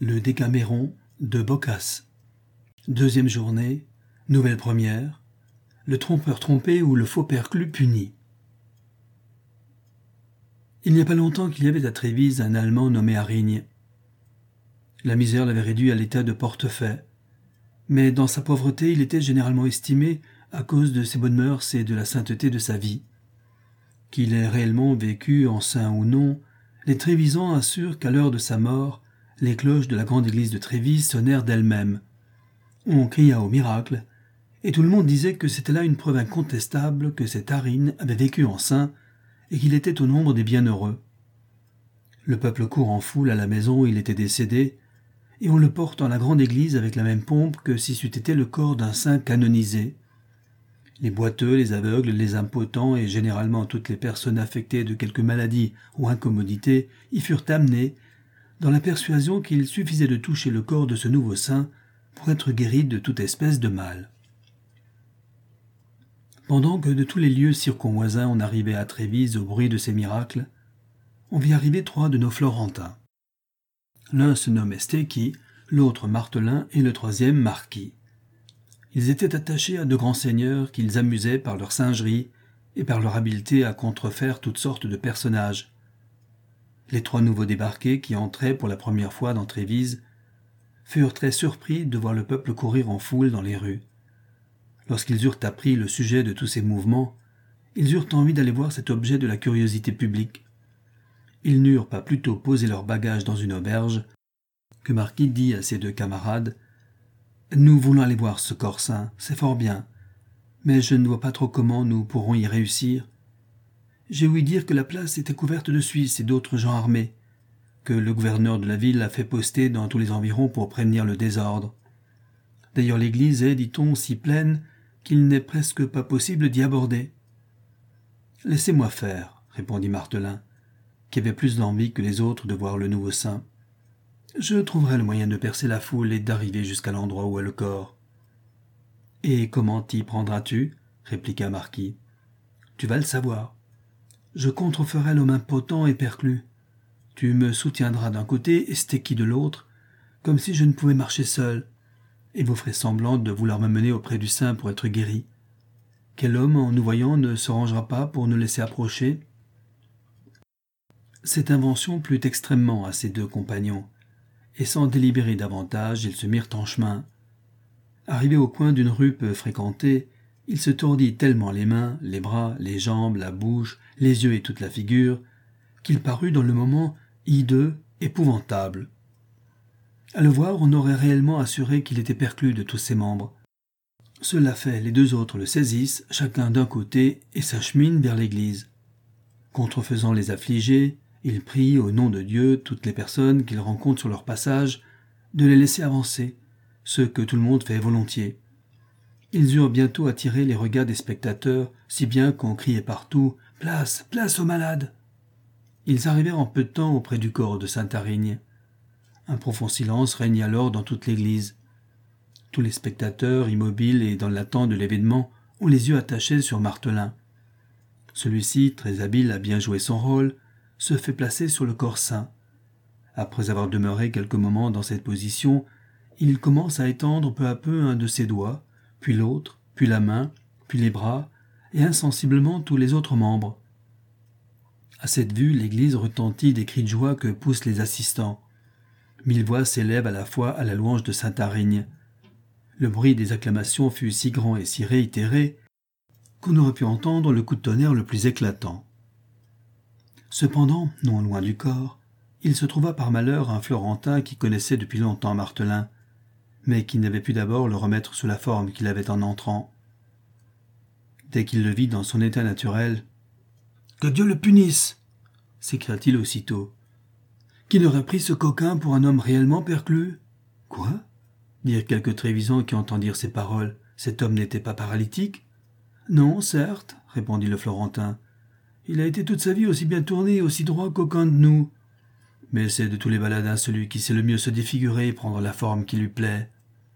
le Décaméron de Boccace. Deuxième journée, nouvelle première, le trompeur trompé ou le faux perclus puni. Il n'y a pas longtemps qu'il y avait à Trévise un Allemand nommé Arigne. La misère l'avait réduit à l'état de portefaix, mais dans sa pauvreté il était généralement estimé à cause de ses bonnes mœurs et de la sainteté de sa vie. Qu'il ait réellement vécu en saint ou non, les Trévisans assurent qu'à l'heure de sa mort, les cloches de la grande église de Trévise sonnèrent d'elles-mêmes. On cria au miracle, et tout le monde disait que c'était là une preuve incontestable que cet Arigne avait vécu en saint et qu'il était au nombre des bienheureux. Le peuple court en foule à la maison où il était décédé, et on le porte dans la grande église avec la même pompe que si c'eût été le corps d'un saint canonisé. Les boiteux, les aveugles, les impotents et généralement toutes les personnes affectées de quelque maladie ou incommodité y furent amenés, dans la persuasion qu'il suffisait de toucher le corps de ce nouveau saint pour être guéri de toute espèce de mal. Pendant que de tous les lieux circonvoisins on arrivait à Trévise au bruit de ces miracles, on vit arriver 3 de nos Florentins. L'un se nommait Stéqui, l'autre Martelin et le troisième Marquis. Ils étaient attachés à de grands seigneurs qu'ils amusaient par leur singerie et par leur habileté à contrefaire toutes sortes de personnages. Les 3 nouveaux débarqués qui entraient pour la première fois dans Trévise furent très surpris de voir le peuple courir en foule dans les rues. Lorsqu'ils eurent appris le sujet de tous ces mouvements, ils eurent envie d'aller voir cet objet de la curiosité publique. Ils n'eurent pas plutôt posé leurs bagages dans une auberge que Marquis dit à ses 2 camarades « Nous voulons aller voir ce corps saint, c'est fort bien, mais je ne vois pas trop comment nous pourrons y réussir. J'ai ouï dire que la place était couverte de Suisses et d'autres gens armés, que le gouverneur de la ville a fait poster dans tous les environs pour prévenir le désordre. D'ailleurs l'église est, dit-on, si pleine qu'il n'est presque pas possible d'y aborder. »« Laissez-moi faire, » répondit Martelin, qui avait plus d'envie que les autres de voir le nouveau saint. « Je trouverai le moyen de percer la foule et d'arriver jusqu'à l'endroit où est le corps. »« Et comment t'y prendras-tu » répliqua Marquis. « Tu vas le savoir. Je contreferai l'homme impotent et perclus. Tu me soutiendras d'un côté et Stéqui de l'autre, comme si je ne pouvais marcher seul, et vous ferez semblant de vouloir me mener auprès du saint pour être guéri. Quel homme, en nous voyant, ne se rangera pas pour nous laisser approcher ?» Cette invention plut extrêmement à ses 2 compagnons, et sans délibérer davantage, ils se mirent en chemin. Arrivé au coin d'une rue peu fréquentée, il se tordit tellement les mains, les bras, les jambes, la bouche, les yeux et toute la figure, qu'il parut dans le moment hideux, épouvantable. À le voir, on aurait réellement assuré qu'il était perclus de tous ses membres. Cela fait, les 2 autres le saisissent, chacun d'un côté, et s'acheminent vers l'église. Contrefaisant les affligés, ils prient au nom de Dieu toutes les personnes qu'ils rencontrent sur leur passage de les laisser avancer, ce que tout le monde fait volontiers. Ils eurent bientôt attiré les regards des spectateurs, si bien qu'on criait partout « Place, place aux malades !» Ils arrivèrent en peu de temps auprès du corps de saint Arigne. Un profond silence règne alors dans toute l'église. Tous les spectateurs, immobiles et dans l'attente de l'événement, ont les yeux attachés sur Martelin. Celui-ci, très habile à bien jouer son rôle, se fait placer sur le corps saint. Après avoir demeuré quelques moments dans cette position, il commence à étendre peu à peu un de ses doigts, puis l'autre, puis la main, puis les bras, et insensiblement tous les autres membres. À cette vue, l'église retentit des cris de joie que poussent les assistants. 1000 voix s'élèvent à la fois à la louange de saint Arigne. Le bruit des acclamations fut si grand et si réitéré qu'on aurait pu entendre le coup de tonnerre le plus éclatant. Cependant, non loin du corps, il se trouva par malheur un Florentin qui connaissait depuis longtemps Martelin, mais qui n'avait pu d'abord le remettre sous la forme qu'il avait en entrant. Dès qu'il le vit dans son état naturel, « Que Dieu le punisse !» s'écria-t-il aussitôt. « Qui n'aurait pris ce coquin pour un homme réellement perclus ?»« Quoi ?» dirent quelques Trévisans qui entendirent ces paroles. « Cet homme n'était pas paralytique ?»« Non, certes, » répondit le Florentin. « Il a été toute sa vie aussi bien tourné et aussi droit qu'aucun de nous. Mais c'est de tous les baladins celui qui sait le mieux se défigurer et prendre la forme qui lui plaît. »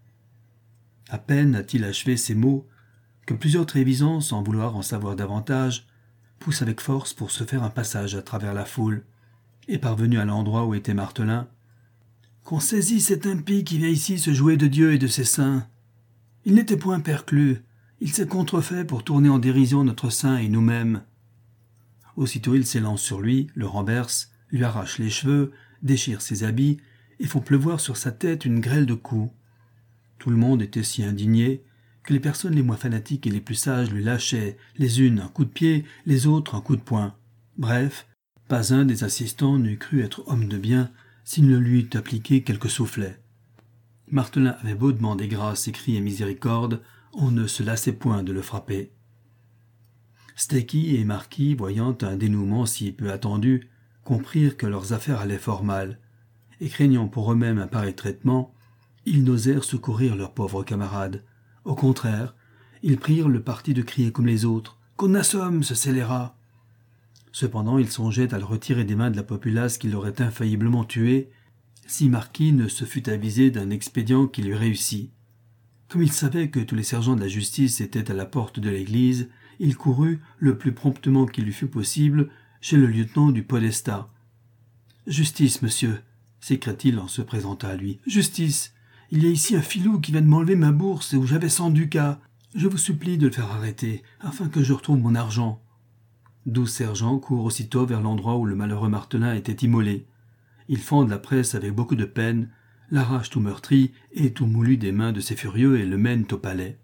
À peine a-t-il achevé ces mots que plusieurs Trévisans, sans vouloir en savoir davantage, poussent avec force pour se faire un passage à travers la foule, et parvenus à l'endroit où était Martelin, qu'on saisit cet impie qui vient ici se jouer de Dieu et de ses saints. Il n'était point perclus, il s'est contrefait pour tourner en dérision notre saint et nous-mêmes. » Aussitôt ils s'élancent sur lui, le renversent, lui arrachent les cheveux, déchirent ses habits et font pleuvoir sur sa tête une grêle de coups. Tout le monde était si indigné que les personnes les moins fanatiques et les plus sages lui lâchaient, les unes un coup de pied, les autres un coup de poing. Bref, pas un des assistants n'eût cru être homme de bien s'il ne lui eût appliqué quelques soufflets. Martelin avait beau demander grâce et crier miséricorde, on ne se lassait point de le frapper. Stecky et Marquis, voyant un dénouement si peu attendu, comprirent que leurs affaires allaient fort mal, et craignant pour eux-mêmes un pareil traitement, ils n'osèrent secourir leurs pauvres camarades. Au contraire, ils prirent le parti de crier comme les autres « Qu'on assomme ce scélérat !» Cependant, ils songeaient à le retirer des mains de la populace qui l'aurait infailliblement tué si Marquis ne se fût avisé d'un expédient qui lui réussit. Comme il savait que tous les sergents de la justice étaient à la porte de l'église, il courut, le plus promptement qu'il lui fut possible, chez le lieutenant du podestat. « Justice, monsieur !» s'écria-t-il en se présentant à lui. « Justice ! Il y a ici un filou qui vient de m'enlever ma bourse où j'avais 100 ducats. Je vous supplie de le faire arrêter, afin que je retrouve mon argent. » 12 sergents courent aussitôt vers l'endroit où le malheureux Martelin était immolé. Ils fendent la presse avec beaucoup de peine, l'arrachent tout meurtri et tout moulu des mains de ces furieux et le mènent au palais.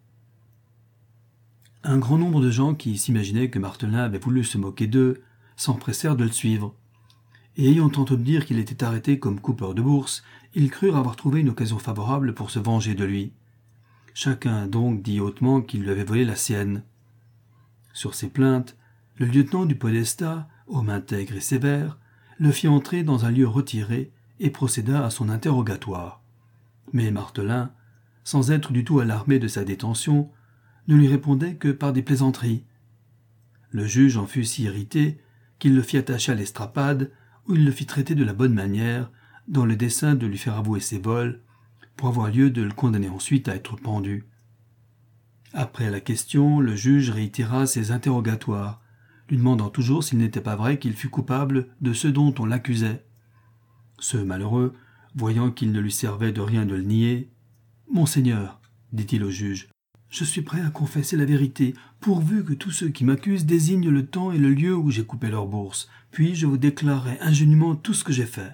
Un grand nombre de gens qui s'imaginaient que Martelin avait voulu se moquer d'eux s'empressèrent de le suivre. Et ayant entendu dire qu'il était arrêté comme coupeur de bourse, ils crurent avoir trouvé une occasion favorable pour se venger de lui. Chacun donc dit hautement qu'il lui avait volé la sienne. Sur ces plaintes, le lieutenant du podestat, homme intègre et sévère, le fit entrer dans un lieu retiré et procéda à son interrogatoire. Mais Martelin, sans être du tout alarmé de sa détention, ne lui répondait que par des plaisanteries. Le juge en fut si irrité qu'il le fit attacher à l'estrapade, où il le fit traiter de la bonne manière, dans le dessein de lui faire avouer ses vols, pour avoir lieu de le condamner ensuite à être pendu. Après la question, le juge réitéra ses interrogatoires, lui demandant toujours s'il n'était pas vrai qu'il fût coupable de ce dont on l'accusait. Ce malheureux, voyant qu'il ne lui servait de rien de le nier, « Monseigneur, dit-il au juge, je suis prêt à confesser la vérité, pourvu que tous ceux qui m'accusent désignent le temps et le lieu où j'ai coupé leur bourse, puis je vous déclarerai ingénument tout ce que j'ai fait. »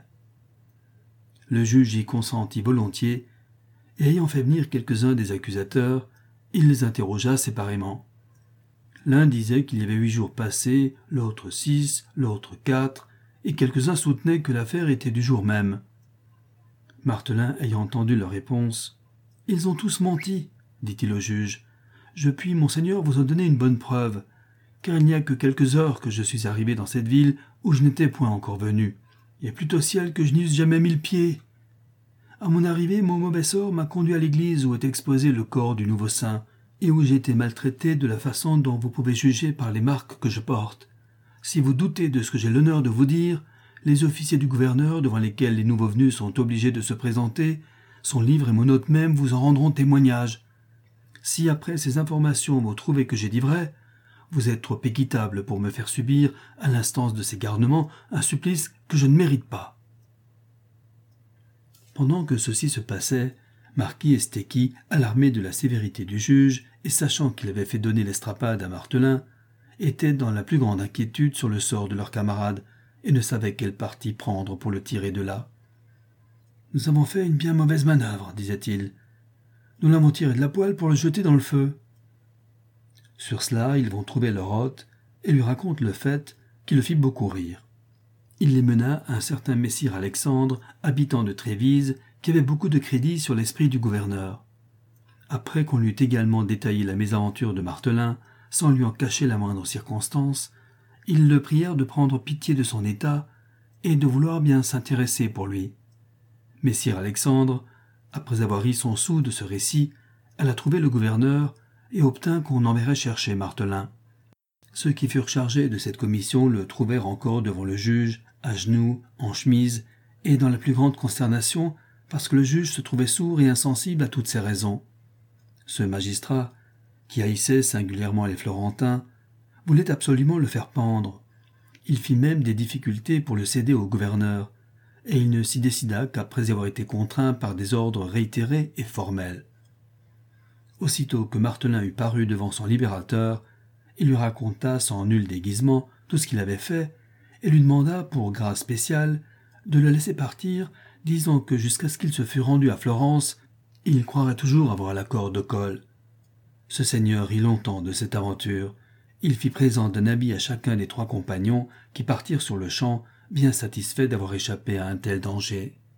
Le juge y consentit volontiers, et ayant fait venir quelques-uns des accusateurs, il les interrogea séparément. L'un disait qu'il y avait 8 jours passés, l'autre 6, l'autre 4, et quelques-uns soutenaient que l'affaire était du jour même. Martelin ayant entendu leur réponse, « Ils ont tous menti, dit-il au juge. Je puis, monseigneur, vous en donner une bonne preuve, car il n'y a que quelques heures que je suis arrivé dans cette ville où je n'étais point encore venu, et plût au ciel que je n'y eusse jamais mis le pied. À mon arrivée, mon mauvais sort m'a conduit à l'église où est exposé le corps du nouveau saint, et où j'ai été maltraité de la façon dont vous pouvez juger par les marques que je porte. Si vous doutez de ce que j'ai l'honneur de vous dire, les officiers du gouverneur devant lesquels les nouveaux venus sont obligés de se présenter, son livre et mon hôte même vous en rendront témoignage. Si après ces informations vous trouvez que j'ai dit vrai, vous êtes trop équitable pour me faire subir, à l'instance de ces garnements, un supplice que je ne mérite pas. » Pendant que ceci se passait, Marquis et Stecky, alarmés de la sévérité du juge et sachant qu'il avait fait donner l'estrapade à Martelin, étaient dans la plus grande inquiétude sur le sort de leur camarade et ne savaient quel parti prendre pour le tirer de là. « Nous avons fait une bien mauvaise manœuvre, disait-il. Nous l'avons tiré de la poêle pour le jeter dans le feu. » Sur cela, ils vont trouver leur hôte et lui racontent le fait qui le fit beaucoup rire. Il les mena à un certain messire Alexandre, habitant de Trévise, qui avait beaucoup de crédit sur l'esprit du gouverneur. Après qu'on lui eut également détaillé la mésaventure de Martelin, sans lui en cacher la moindre circonstance, ils le prièrent de prendre pitié de son état et de vouloir bien s'intéresser pour lui. Messire Alexandre, après avoir ri son soûl de ce récit, alla trouver le gouverneur et obtint qu'on enverrait chercher Martelin. Ceux qui furent chargés de cette commission le trouvèrent encore devant le juge, à genoux, en chemise, et dans la plus grande consternation, parce que le juge se trouvait sourd et insensible à toutes ces raisons. Ce magistrat, qui haïssait singulièrement les Florentins, voulait absolument le faire pendre. Il fit même des difficultés pour le céder au gouverneur, et il ne s'y décida qu'après avoir été contraint par des ordres réitérés et formels. Aussitôt que Martelin eut paru devant son libérateur, il lui raconta sans nul déguisement tout ce qu'il avait fait et lui demanda, pour grâce spéciale, de le laisser partir, disant que jusqu'à ce qu'il se fût rendu à Florence, il croirait toujours avoir l'accord de Colle. Ce seigneur rit longtemps de cette aventure. Il fit présent d'un habit à chacun des 3 compagnons qui partirent sur le champ, bien satisfaits d'avoir échappé à un tel danger.